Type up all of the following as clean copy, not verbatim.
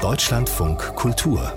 Deutschlandfunk Kultur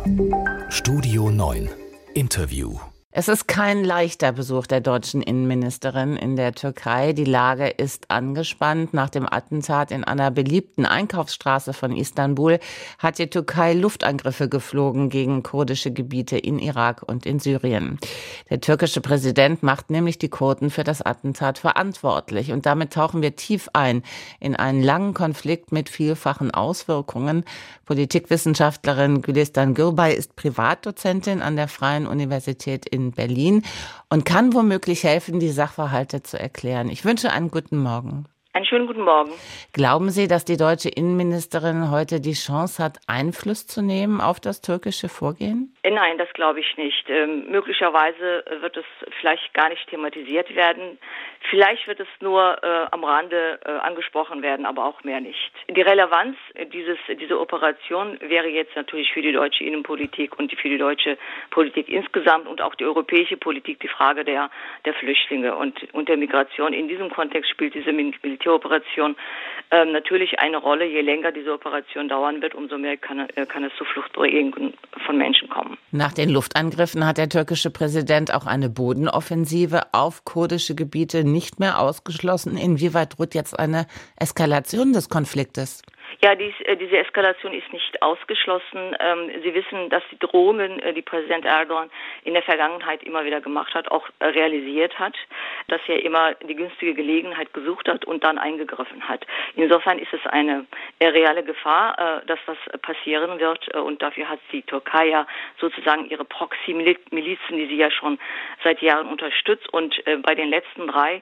Studio 9 Interview. Es ist kein leichter Besuch der deutschen Innenministerin in der Türkei. Die Lage ist angespannt. Nach dem Attentat in einer beliebten Einkaufsstraße von Istanbul hat die Türkei Luftangriffe geflogen gegen kurdische Gebiete in Irak und in Syrien. Der türkische Präsident macht nämlich die Kurden für das Attentat verantwortlich. Und damit tauchen wir tief ein in einen langen Konflikt mit vielfachen Auswirkungen. Politikwissenschaftlerin Gülistan Gürbay ist Privatdozentin an der Freien Universität in Berlin und kann womöglich helfen, die Sachverhalte zu erklären. Ich wünsche einen guten Morgen. Einen schönen guten Morgen. Glauben Sie, dass die deutsche Innenministerin heute die Chance hat, Einfluss zu nehmen auf das türkische Vorgehen? Nein, das glaube ich nicht. Möglicherweise wird es vielleicht gar nicht thematisiert werden. Vielleicht wird es nur am Rande angesprochen werden, aber auch mehr nicht. Die Relevanz dieser Operation wäre jetzt natürlich für die deutsche Innenpolitik und für die deutsche Politik insgesamt und auch die europäische Politik die Frage der Flüchtlinge und der Migration. In diesem Kontext spielt diese Militäroperation natürlich eine Rolle. Je länger diese Operation dauern wird, umso mehr kann es zu Fluchtbewegungen von Menschen kommen. Nach den Luftangriffen hat der türkische Präsident auch eine Bodenoffensive auf kurdische Gebiete nicht mehr ausgeschlossen. Inwieweit droht jetzt eine Eskalation des Konfliktes? Ja, diese Eskalation ist nicht ausgeschlossen. Sie wissen, dass die Drohungen, die Präsident Erdogan in der Vergangenheit immer wieder gemacht hat, auch realisiert hat, dass er immer die günstige Gelegenheit gesucht hat und dann eingegriffen hat. Insofern ist es eine reale Gefahr, dass das passieren wird, und dafür hat die Türkei ja sozusagen ihre Proxy-Milizen, die sie ja schon seit Jahren unterstützt, und bei den letzten 3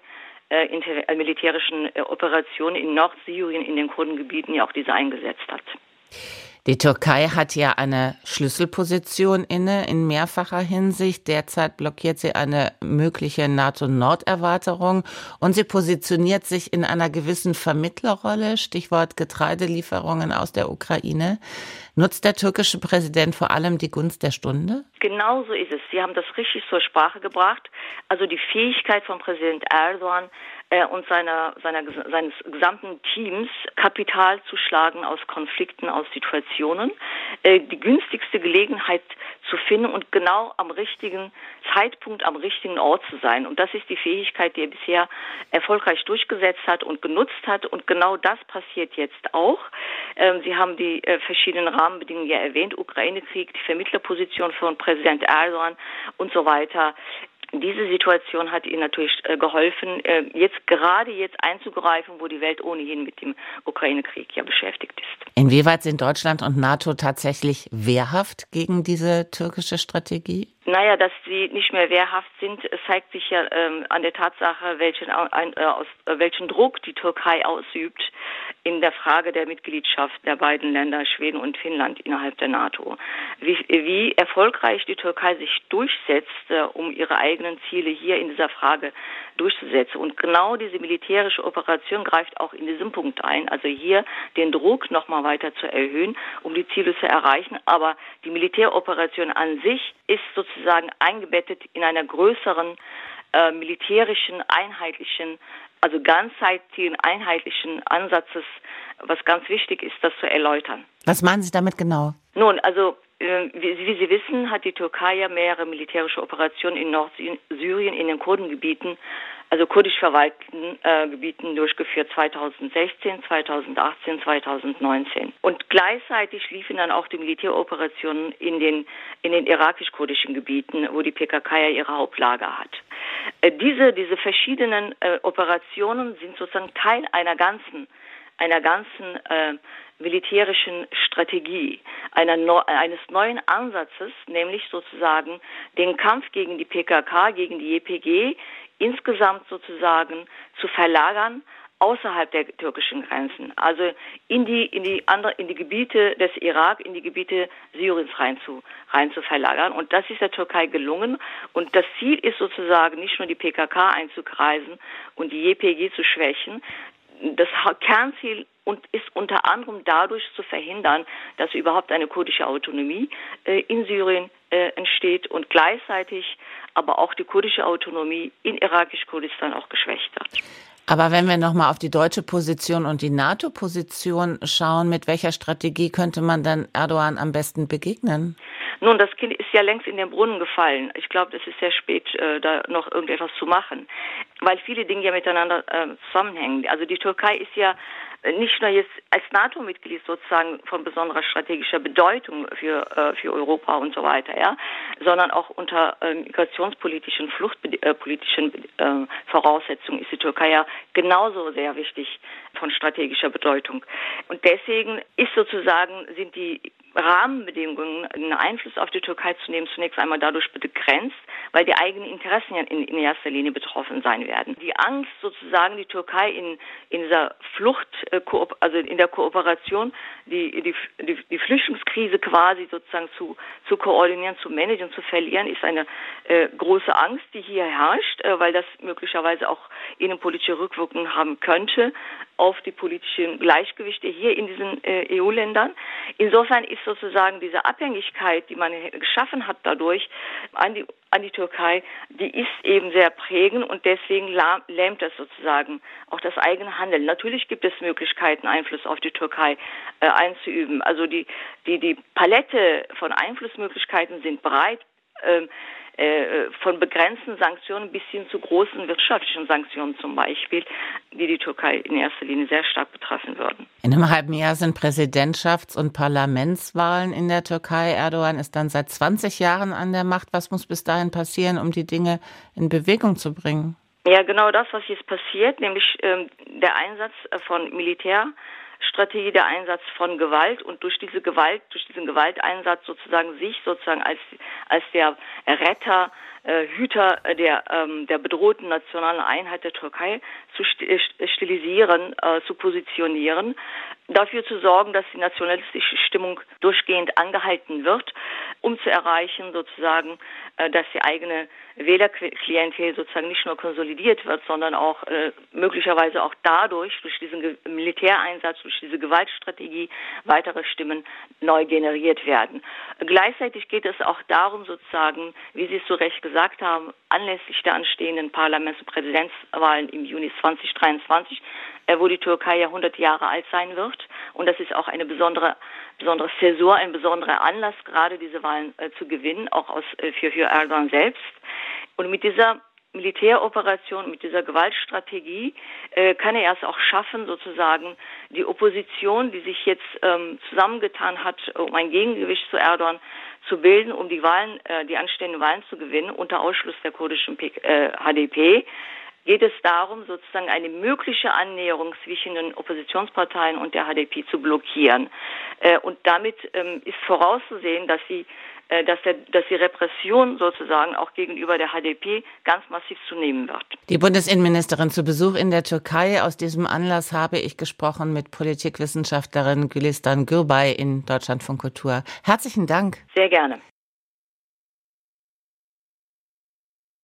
militärischen Operationen in Nordsyrien, in den Kurdengebieten, ja auch diese eingesetzt hat. Die Türkei hat ja eine Schlüsselposition inne in mehrfacher Hinsicht. Derzeit blockiert sie eine mögliche NATO-Nord-Erweiterung und sie positioniert sich in einer gewissen Vermittlerrolle, Stichwort Getreidelieferungen aus der Ukraine. Nutzt der türkische Präsident vor allem die Gunst der Stunde? Genau so ist es. Sie haben das richtig zur Sprache gebracht. Also die Fähigkeit von Präsident Erdogan und seines gesamten Teams, Kapital zu schlagen aus Konflikten, aus Situationen, die günstigste Gelegenheit zu finden und genau am richtigen Zeitpunkt, am richtigen Ort zu sein. Und das ist die Fähigkeit, die er bisher erfolgreich durchgesetzt hat und genutzt hat. Und genau das passiert jetzt auch. Sie haben die verschiedenen Rahmenbedingungen ja erwähnt, Ukraine-Krieg, die Vermittlerposition von Präsident Erdogan und so weiter. Diese Situation hat ihnen natürlich geholfen, jetzt einzugreifen, wo die Welt ohnehin mit dem Ukraine-Krieg ja beschäftigt ist. Inwieweit sind Deutschland und NATO tatsächlich wehrhaft gegen diese türkische Strategie? Naja, dass sie nicht mehr wehrhaft sind, zeigt sich ja an der Tatsache, welchen Druck die Türkei ausübt in der Frage der Mitgliedschaft der beiden Länder Schweden und Finnland innerhalb der NATO. Wie erfolgreich die Türkei sich durchsetzt, um ihre eigenen Ziele hier in dieser Frage durchzusetzen. Und genau diese militärische Operation greift auch in diesem Punkt ein, also hier den Druck nochmal weiter zu erhöhen, um die Ziele zu erreichen. Aber die Militäroperation an sich ist sozusagen eingebettet in einer größeren militärischen, einheitlichen, also ganzheitlichen, einheitlichen Ansatzes, was ganz wichtig ist, das zu erläutern. Was meinen Sie damit genau? Nun, also wie Sie wissen, hat die Türkei ja mehrere militärische Operationen in Nordsyrien, in den Kurdengebieten, also kurdisch verwalteten Gebieten durchgeführt, 2016, 2018, 2019. Und gleichzeitig liefen dann auch die Militäroperationen in den irakisch-kurdischen Gebieten, wo die PKK ja ihre Hauptlager hat. Diese verschiedenen Operationen sind sozusagen Teil einer ganzen militärischen Strategie, eines neuen Ansatzes, nämlich sozusagen den Kampf gegen die PKK, gegen die YPG insgesamt sozusagen zu verlagern außerhalb der türkischen Grenzen, also in die Gebiete des Irak, in die Gebiete Syriens rein zu verlagern. Und das ist der Türkei gelungen. Und das Ziel ist sozusagen nicht nur die PKK einzukreisen und die YPG zu schwächen. Das Kernziel ist unter anderem dadurch zu verhindern, dass überhaupt eine kurdische Autonomie in Syrien entsteht und gleichzeitig aber auch die kurdische Autonomie in irakisch-Kurdistan auch geschwächt wird. Aber wenn wir nochmal auf die deutsche Position und die NATO-Position schauen, mit welcher Strategie könnte man dann Erdogan am besten begegnen? Nun, das Kind ist ja längst in den Brunnen gefallen. Ich glaube, es ist sehr spät, da noch irgendetwas zu machen, weil viele Dinge ja miteinander zusammenhängen. Also die Türkei ist ja nicht nur jetzt als NATO-Mitglied sozusagen von besonderer strategischer Bedeutung für Europa und so weiter, ja, sondern auch unter migrationspolitischen, fluchtpolitischen Voraussetzungen ist die Türkei ja genauso sehr wichtig von strategischer Bedeutung. Und deswegen sind die Rahmenbedingungen, einen Einfluss auf die Türkei zu nehmen, zunächst einmal dadurch begrenzt, weil die eigenen Interessen ja in erster Linie betroffen sein werden. Die Angst sozusagen, die Türkei in dieser Flucht, also in der Kooperation, die Flüchtlingskrise quasi sozusagen zu koordinieren, zu managen, zu verlieren, ist eine große Angst, die hier herrscht, weil das möglicherweise auch innenpolitische Rückwirkungen haben könnte auf die politischen Gleichgewichte hier in diesen EU-Ländern. Insofern ist sozusagen diese Abhängigkeit, die man geschaffen hat dadurch an die Türkei, die ist eben sehr prägend und deswegen lähmt das sozusagen auch das eigene Handeln. Natürlich gibt es Möglichkeiten, Einfluss auf die Türkei einzuüben. Also die Palette von Einflussmöglichkeiten sind breit, von begrenzten Sanktionen bis hin zu großen wirtschaftlichen Sanktionen zum Beispiel, die Türkei in erster Linie sehr stark betreffen würden. In einem halben Jahr sind Präsidentschafts- und Parlamentswahlen in der Türkei. Erdogan ist dann seit 20 Jahren an der Macht. Was muss bis dahin passieren, um die Dinge in Bewegung zu bringen? Ja, genau das, was jetzt passiert, nämlich der Einsatz von Militärstrategie, der Einsatz von Gewalt und durch diesen Gewalteinsatz sozusagen als der Retter, Hüter der bedrohten nationalen Einheit der Türkei zu stilisieren, zu positionieren, dafür zu sorgen, dass die nationalistische Stimmung durchgehend angehalten wird, um zu erreichen sozusagen, dass die eigene Wählerklientel sozusagen nicht nur konsolidiert wird, sondern auch möglicherweise auch durch diesen Militäreinsatz, durch diese Gewaltstrategie weitere Stimmen neu generiert werden. Gleichzeitig geht es auch darum sozusagen, wie Sie es so recht gesagt haben, anlässlich der anstehenden Parlaments- und Präsidentswahlen im Juni 2023, wo die Türkei ja 100 Jahre alt sein wird. Und das ist auch eine besondere Zäsur, ein besonderer Anlass, gerade diese Wahlen zu gewinnen, auch für Erdogan selbst. Und mit dieser Militäroperation, mit dieser Gewaltstrategie kann er es auch schaffen, sozusagen die Opposition, die sich jetzt zusammengetan hat, um ein Gegengewicht zu Erdogan zu bilden, um die anstehenden Wahlen zu gewinnen, unter Ausschluss der kurdischen HDP, geht es darum, sozusagen eine mögliche Annäherung zwischen den Oppositionsparteien und der HDP zu blockieren. Und damit ist vorauszusehen, dass die Repression sozusagen auch gegenüber der HDP ganz massiv zunehmen wird. Die Bundesinnenministerin zu Besuch in der Türkei. Aus diesem Anlass habe ich gesprochen mit Politikwissenschaftlerin Gülistan Gürbay in Deutschlandfunk Kultur. Herzlichen Dank. Sehr gerne.